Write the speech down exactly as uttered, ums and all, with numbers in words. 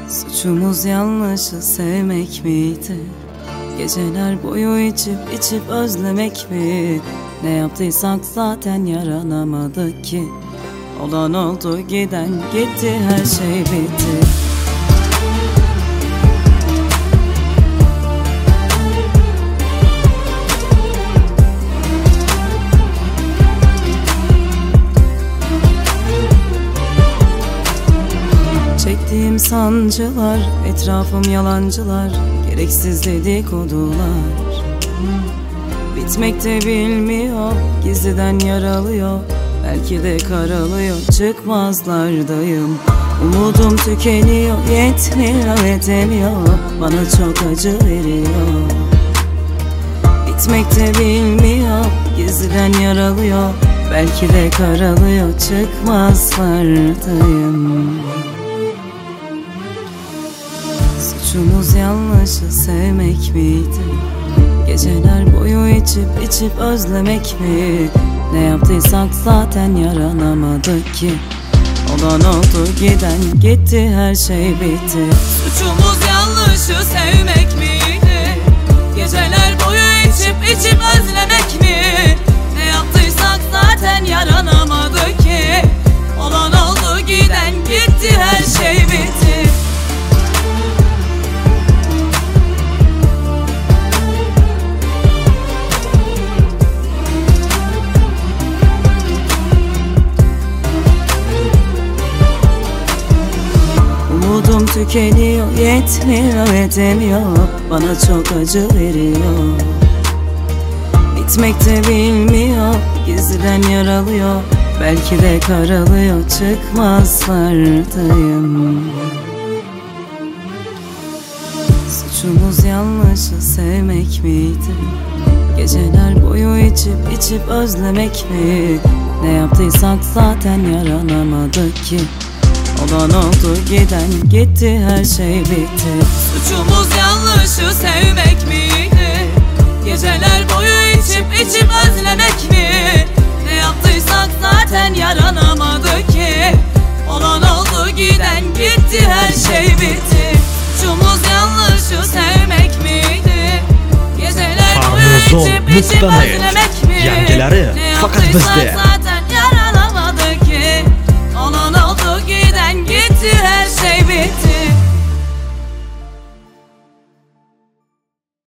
Suçumuz yanlışı sevmek miydi? Geceler boyu içip içip özlemek mi? Ne yaptıysak zaten yaranamadık ki. Olan oldu, giden gitti, her şey bitti. Çektiğim sancılar, etrafım yalancılar, gereksiz dedikodular. Bitmek de bilmiyor, gizliden yaralıyor, belki de karalıyor, çıkmazlardayım. Umudum tükeniyor, yetmiyor, yetemiyor, bana çok acı veriyor. Bitmek de bilmiyor, gizliden yaralıyor, belki de karalıyor, çıkmazlardayım. Suçumuz yanlışı sevmek miydi? Geceler boyu içip içip özlemek mi? Ne yaptıysak zaten yaranamadık ki. Olan oldu, giden gitti, her şey bitti. Suçumuz yanlışı sevmek miydi? Geceler boyu içip içip özlemek mi? Ne yaptıysak zaten yaranamadık ki. Olan oldu, giden gitti, her şey bitti. Umudum tükeniyor, yetmiyor, yetemiyor, bana çok acı veriyor. Bitmek de bilmiyor, gizliden yaralıyor, belki de karalıyor, çıkmazlardayım. Suçumuz yanlışı sevmek miydi? Geceler boyu içip içip özlemek mi? Ne yaptıysak zaten yaranamadık ki. Olan oldu, giden gitti, her şey bitti. Suçumuz yanlışı sevmek miydi? Geceler boyu içip içip özlemek mi? Ne yaptıysak zaten yaranamadık ki. Olan oldu, giden gitti, her şey bitti. Suçumuz yanlışı sevmek miydi? Geceler boyu içip içip özlemek mi? Yangileri Ne fakat yaptıysak bizde. zaten